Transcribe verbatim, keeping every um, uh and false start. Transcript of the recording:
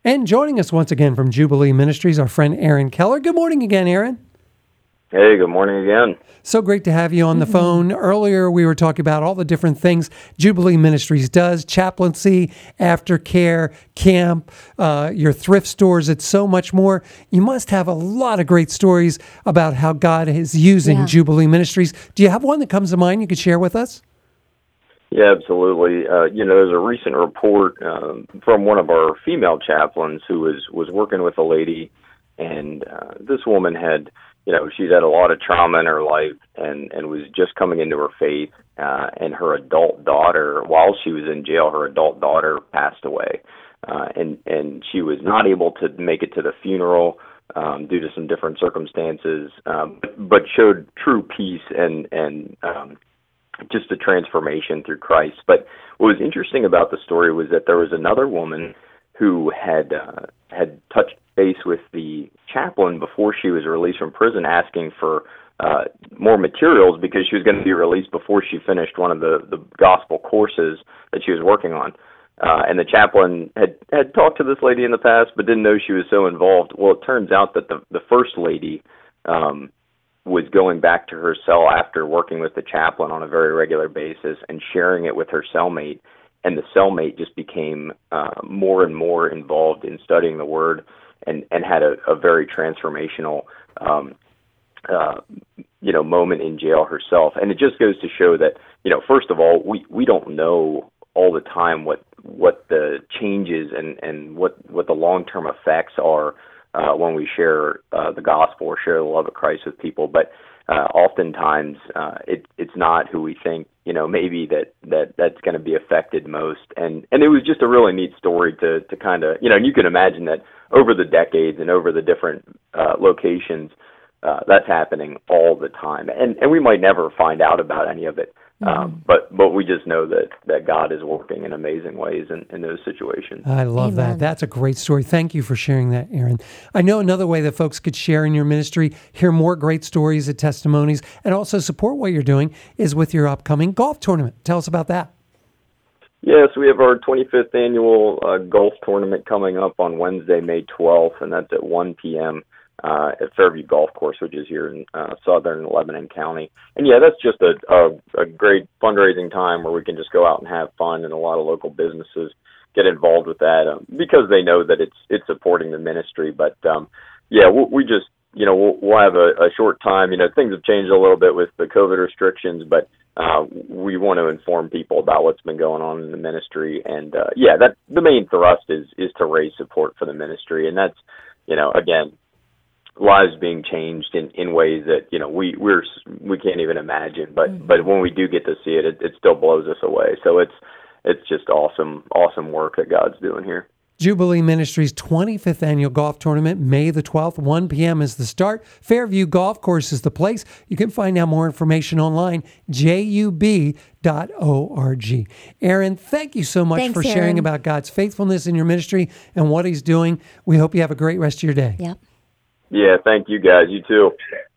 And joining us once again from Jubilee Ministries, our friend Aaron Keller. Good morning again, Aaron. Hey, good morning again. So great to have you on the Mm-hmm. phone. Earlier, we were talking about all the different things Jubilee Ministries does, chaplaincy, aftercare, camp, uh, your thrift stores. It's so much more. You must have a lot of great stories about how God is using Yeah. Jubilee Ministries. Do you have one that comes to mind you could share with us? Yeah, absolutely. Uh, you know, there's a recent report um, from one of our female chaplains who was, was working with a lady, and uh, this woman had, you know, she's had a lot of trauma in her life and, and was just coming into her faith, uh, and her adult daughter, while she was in jail, her adult daughter passed away, uh, and, and she was not able to make it to the funeral um, due to some different circumstances, um, but, but showed true peace and, and um, just a transformation through Christ. But what was interesting about the story was that there was another woman who had uh, had touched base with the chaplain before she was released from prison, asking for uh, more materials because she was going to be released before she finished one of the, the gospel courses that she was working on. Uh, and the chaplain had, had talked to this lady in the past, but didn't know she was so involved. Well, it turns out that the, the first lady um, was going back to her cell after working with the chaplain on a very regular basis and sharing it with her cellmate. And the cellmate just became uh, more and more involved in studying the Word and, and had a, a very transformational, um, uh, you know, moment in jail herself. And it just goes to show that, you know, first of all, we, we don't know all the time what what the changes and, and what, what the long-term effects are uh, when we share uh, the gospel or share the love of Christ with people. But uh, oftentimes uh, it, it's not who we think, you know, maybe that, that that's going to be affected most. And, and it was just a really neat story to, to kind of, you know, and you can imagine that over the decades and over the different uh, locations, uh, that's happening all the time. And, and we might never find out about any of it. Um, but but we just know that, that God is working in amazing ways in, in those situations. I love Amen. that. That's a great story. Thank you for sharing that, Aaron. I know another way that folks could share in your ministry, hear more great stories and testimonies, and also support what you're doing is with your upcoming golf tournament. Tell us about that. Yes, we have our twenty-fifth annual uh, golf tournament coming up on Wednesday, May twelfth, and that's at one p.m. Uh, at Fairview Golf Course, which is here in uh, southern Lebanon County. And yeah, that's just a, a, a great fundraising time where we can just go out and have fun, and a lot of local businesses get involved with that um, because they know that it's it's supporting the ministry. But um, yeah, we, we just, you know, we'll, we'll have a, a short time. You know, things have changed a little bit with the COVID restrictions, but uh, we want to inform people about what's been going on in the ministry. And uh, yeah, that the main thrust is is to raise support for the ministry, and that's, you know, again, lives being changed in, in ways that, you know, we we're we can't even imagine. But mm-hmm. but when we do get to see it, it, it still blows us away. So it's it's just awesome, awesome work that God's doing here. Jubilee Ministries' twenty-fifth annual golf tournament, May the twelfth, one p.m. is the start. Fairview Golf Course is the place. You can find out more information online, j u b dot org. Aaron, thank you so much Thanks, for sharing Aaron. about God's faithfulness in your ministry and what he's doing. We hope you have a great rest of your day. Yep. Yeah, thank you guys. You too.